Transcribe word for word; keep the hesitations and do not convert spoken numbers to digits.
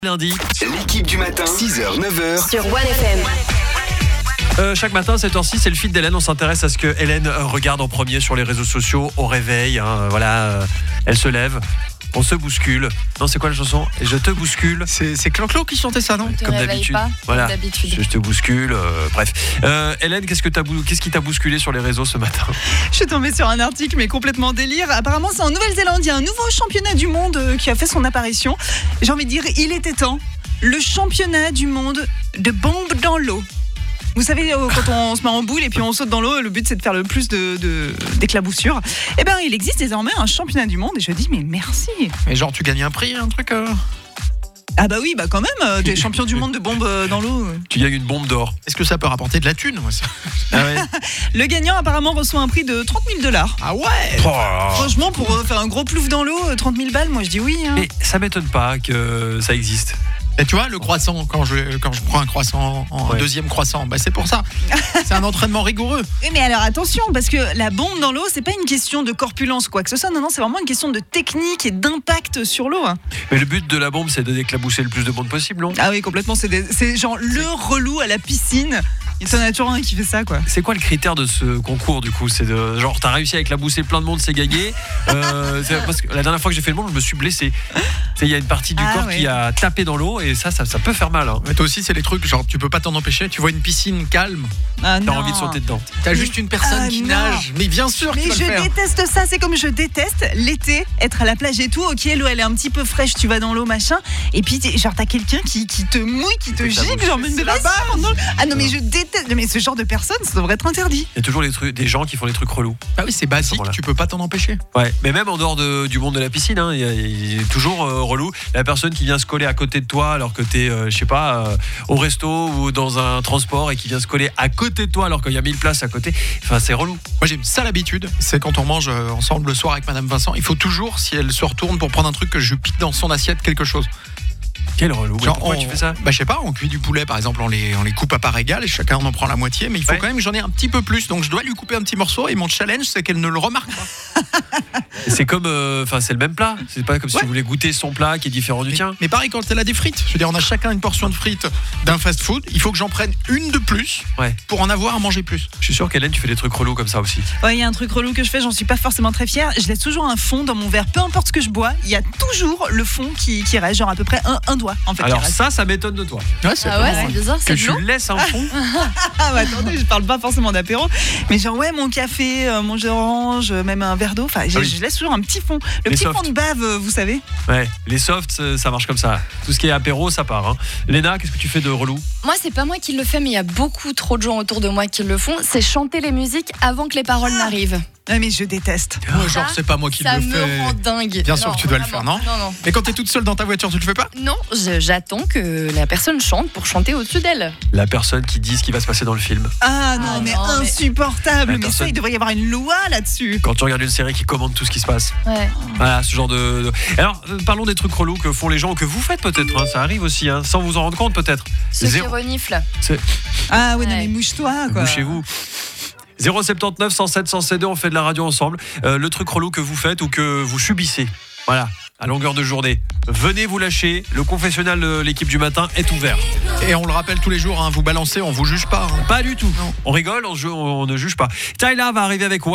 Lundi. L'équipe du matin, six heures neuf heures. Sur One F M. Euh, chaque matin à cette heure-ci, c'est le feed d'Hélène. On s'intéresse à ce que Hélène euh, regarde en premier sur les réseaux sociaux au réveil. Hein, euh, voilà, euh, elle se lève, on se bouscule. Non, c'est quoi la chanson ? Et je te bouscule. C'est, c'est Clan-Clan qui chantait ça, non ? Te Comme réveille d'habitude. pas, Voilà. comme d'habitude. Je te bouscule. euh, bref, euh, Hélène, qu'est-ce que t'as bou- qu'est-ce qui t'a bousculé sur les réseaux ce matin ? Je suis tombée sur un article, mais complètement délire. Apparemment, c'est en Nouvelle-Zélande. Il y a un nouveau championnat du monde euh, qui a fait son apparition. J'ai envie de dire, il était temps. Le championnat du monde de bombes dans l'eau. Vous savez, euh, quand on se met en boule et puis on saute dans l'eau, le but c'est de faire le plus de, de, d'éclaboussures. Eh bien, il existe désormais un championnat du monde et je dis, mais merci. Mais genre, tu gagnes un prix, un truc euh... Ah bah oui, bah quand même, euh, tu es champion du monde de bombes euh, dans l'eau. Tu gagnes une bombe d'or. Est-ce que ça peut rapporter de la thune, moi, ça ? Ah ouais. Le gagnant apparemment reçoit un prix de trente mille dollars. Ah ouais. Oh. Franchement, pour euh, faire un gros plouf dans l'eau, euh, trente mille balles, moi je dis oui. Hein. Et ça m'étonne pas que ça existe. Et tu vois, le croissant, quand je, quand je prends un croissant, en Ouais. un deuxième croissant, bah c'est pour ça. C'est un entraînement rigoureux. Oui, mais alors attention, parce que la bombe dans l'eau, c'est pas une question de corpulence ou quoi que ce soit. Non, non, c'est vraiment une question de technique et d'impact sur l'eau. hein. Mais le but de la bombe, c'est de d'éclabousser le plus de monde possible, non ? Ah oui, complètement. C'est, des- c'est genre le relou à la piscine. Il y en a toujours un qui fait ça, quoi. C'est quoi le critère de ce concours du coup ? C'est de genre t'as réussi à éclabousser plein de monde, c'est gagné. Euh, c'est parce que la dernière fois que j'ai fait le monde, je me suis blessé. Il y a une partie du Ah, corps ouais. qui a tapé dans l'eau et ça, ça, ça peut faire mal. Hein. Mais toi aussi, c'est les trucs, genre, tu peux pas t'en empêcher. Tu vois une piscine calme, Ah, T'as non. envie de sauter dedans. t'as Mais- juste une personne Ah, qui non. nage. Mais bien sûr Mais qu'il va je le faire. déteste ça, c'est comme je déteste l'été, être à la plage et tout. Ok, l'eau elle est un petit peu fraîche, tu vas dans l'eau, machin. Et puis t'es- genre t'as quelqu'un qui, qui te mouille, qui te Et ça gicle, bouge. genre mais C'est vas-y, la base. pendant le- Ah non mais je déteste, mais ce genre de personne, ça devrait être interdit. Il y a toujours les trucs, des gens qui font des trucs relous. Ah oui, c'est basique, Voilà. tu peux pas t'en empêcher. Ouais. Mais même en dehors de- du monde de la piscine, hein, il y a- il y a toujours euh, relou. La personne qui vient se coller à côté de toi alors que t'es, euh, je sais pas, euh, au resto ou dans un transport et qui vient se coller à côté de toi alors qu'il y a mille places à côté. Enfin, c'est relou. Moi, j'ai une sale habitude, c'est quand on mange euh, ensemble le soir avec Madame Vincent, il faut toujours, si elle se retourne pour prendre un truc, que je pique dans son assiette quelque chose. Quel relou. Mais Genre, pourquoi on- tu fais ça ? Bah je sais pas, on cuit du poulet par exemple, on les, on les coupe à part égale et chacun on en prend la moitié, mais il faut Ouais. quand même que j'en ai un petit peu plus, donc je dois lui couper un petit morceau et mon challenge c'est qu'elle ne le remarque pas. C'est comme, euh, enfin, c'est le même plat. C'est pas comme si Ouais. vous voulez goûter son plat qui est différent du Mais, tien. mais pareil quand elle a des frites, je veux dire on a chacun une portion de frites d'un fast food, il faut que j'en prenne une de plus Ouais. pour en avoir à manger plus. Je suis sûr qu'Hélène, tu fais des trucs relous comme ça aussi. Ouais, il y a un truc relou que je fais, j'en suis pas forcément très fière. Je laisse toujours un fond dans mon verre, peu importe ce que je bois, il y a toujours le fond qui, qui reste, genre à peu près un, un doigt en fait. Alors qui reste. ça, ça m'étonne de toi. Ouais, c'est Ah pas ouais, mal. c'est bizarre, Que c'est de tu l'eau. laisses un fond. Ah bah attendez, je parle pas forcément d'apéro, mais genre ouais, mon café, euh, mon jus d'orange, euh, même un verre d'eau, enfin j'ai- Ah oui. je laisse toujours un petit fond. Le Les petit softs. fond de bave, euh, vous savez. Ouais, les softs, euh, ça marche comme ça. Tout ce qui est apéro, ça part. Hein. Léna, qu'est-ce que tu fais de relou ? Moi, c'est pas moi qui le fais, mais il y a beaucoup trop de gens autour de moi qui le font. C'est chanter les musiques avant que les paroles n'arrivent. Ah mais je déteste. Ouais, genre c'est pas moi qui Ça le me fais. rend dingue. Bien sûr Non, que tu dois le vraiment. faire, non Non, non. Mais quand t'es toute seule dans ta voiture, tu le fais pas ? Non, je- j'attends que la personne chante pour chanter au-dessus d'elle. La personne qui dit ce qui va se passer dans le film. Ah non, Ah mais non, mais- insupportable. Ouais, Mais ça, personne- il devrait y avoir une loi là-dessus. Quand tu regardes une série qui commande tout ce qui se passe. Ouais. Voilà, ce genre de. de- Alors, euh, parlons des trucs relous que font les gens, que vous faites peut-être. Hein, ça arrive aussi, hein, sans vous en rendre compte peut-être. Ceux qui Zéro- reniflent. Ah ouais, non Ouais. mais mouche-toi quoi. Bouchez-vous. zéro sept neuf, cent sept, cent deux, on fait de la radio ensemble. Euh, le truc relou que vous faites ou que vous subissez. Voilà, à longueur de journée. Venez vous lâcher. Le confessionnal de l'équipe du matin est ouvert. Et on le rappelle tous les jours, hein, vous balancez, on vous juge pas. hein. Pas du tout. On rigole, on, ju- on ne juge pas. Tyler va arriver avec